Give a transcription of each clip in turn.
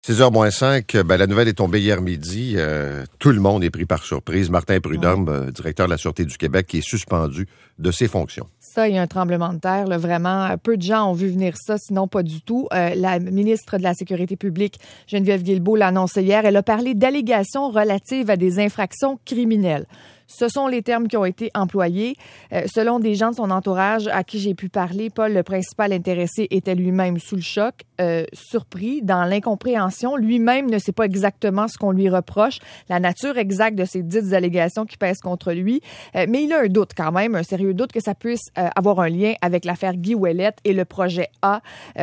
6h moins 5, la nouvelle est tombée hier midi. Tout le monde est pris par surprise. Martin Prudhomme, directeur de la Sûreté du Québec, qui est suspendu de ses fonctions. Ça, il y a un tremblement de terre, là, vraiment. Peu de gens ont vu venir ça, sinon pas du tout. La ministre de la Sécurité publique, Geneviève Guilbeault, l'a annoncé hier. Elle a parlé d'allégations relatives à des infractions criminelles. Ce sont les termes qui ont été employés. Selon des gens de son entourage à qui j'ai pu parler, Paul, le principal intéressé, était lui-même sous le choc, surpris, dans l'incompréhension. Lui-même ne sait pas exactement ce qu'on lui reproche, la nature exacte de ces dites allégations qui pèsent contre lui. Mais il a un doute quand même, un sérieux doute que ça puisse avoir un lien avec l'affaire Guy Ouellet et le projet A.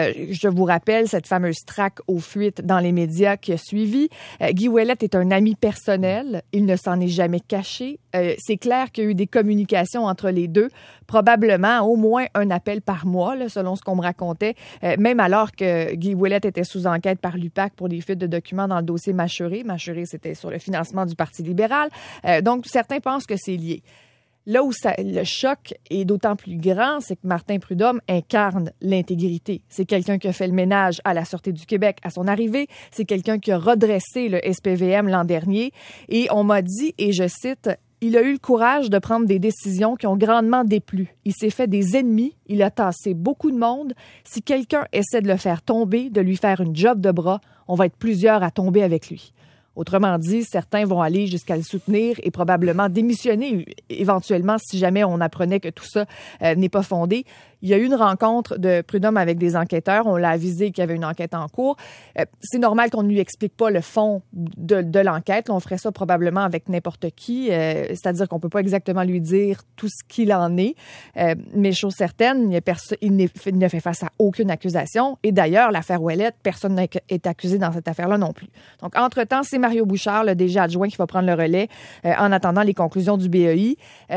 Je vous rappelle cette fameuse traque aux fuites dans les médias qui a suivi. Guy Ouellet est un ami personnel. Il ne s'en est jamais caché. C'est clair qu'il y a eu des communications entre les deux, probablement au moins un appel par mois, là, selon ce qu'on me racontait, même alors que Guy Ouellet était sous enquête par l'UPAC pour des fuites de documents dans le dossier Machuré. Machuré, c'était sur le financement du Parti libéral. Donc, certains pensent que c'est lié. Là où le choc est d'autant plus grand, c'est que Martin Prudhomme incarne l'intégrité. C'est quelqu'un qui a fait le ménage à la Sûreté du Québec à son arrivée. C'est quelqu'un qui a redressé le SPVM l'an dernier. Et on m'a dit, et je cite, « Il a eu le courage de prendre des décisions qui ont grandement déplu. Il s'est fait des ennemis. Il a tassé beaucoup de monde. Si quelqu'un essaie de le faire tomber, de lui faire une job de bras, on va être plusieurs à tomber avec lui. » Autrement dit, certains vont aller jusqu'à le soutenir et probablement démissionner éventuellement si jamais on apprenait que tout ça n'est pas fondé. Il y a eu une rencontre de Prudhomme avec des enquêteurs. On l'a avisé qu'il y avait une enquête en cours. C'est normal qu'on ne lui explique pas le fond de l'enquête. On ferait ça probablement avec n'importe qui. C'est-à-dire qu'on ne peut pas exactement lui dire tout ce qu'il en est. Mais chose certaine, il ne fait face à aucune accusation. Et d'ailleurs, l'affaire Ouellet, personne n'est accusé dans cette affaire-là non plus. Donc, entre-temps, c'est Mario Bouchard, le DG adjoint, qui va prendre le relais en attendant les conclusions du BEI.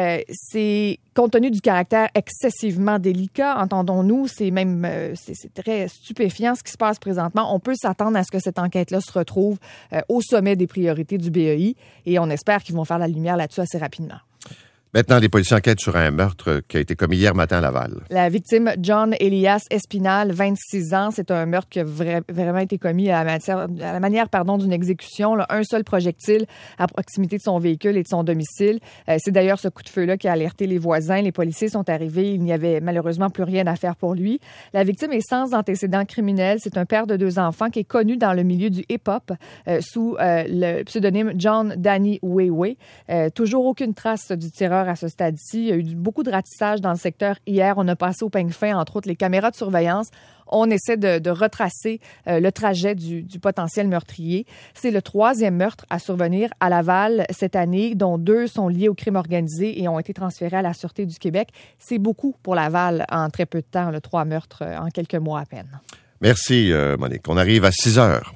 C'est compte tenu du caractère excessivement délicat, entendons-nous, c'est même c'est très stupéfiant ce qui se passe présentement. On peut s'attendre à ce que cette enquête-là se retrouve au sommet des priorités du BEI et on espère qu'ils vont faire la lumière là-dessus assez rapidement. Maintenant, les policiers enquêtent sur un meurtre qui a été commis hier matin à Laval. La victime, John Elias Espinal, 26 ans, c'est un meurtre qui a vraiment été commis à la manière d'une exécution. Là, un seul projectile à proximité de son véhicule et de son domicile. C'est d'ailleurs ce coup de feu-là qui a alerté les voisins. Les policiers sont arrivés. Il n'y avait malheureusement plus rien à faire pour lui. La victime est sans antécédent criminel. C'est un père de 2 enfants qui est connu dans le milieu du hip-hop sous le pseudonyme John Danny Weiwei. Toujours aucune trace du tireur à ce stade-ci. Il y a eu beaucoup de ratissage dans le secteur hier. On a passé au peigne fin, entre autres, les caméras de surveillance. On essaie de retracer le trajet du potentiel meurtrier. C'est le 3e meurtre à survenir à Laval cette année, dont 2 sont liés au crime organisé et ont été transférés à la Sûreté du Québec. C'est beaucoup pour Laval en très peu de temps, 3 meurtres en quelques mois à peine. Merci, Monique. On arrive à 6 heures.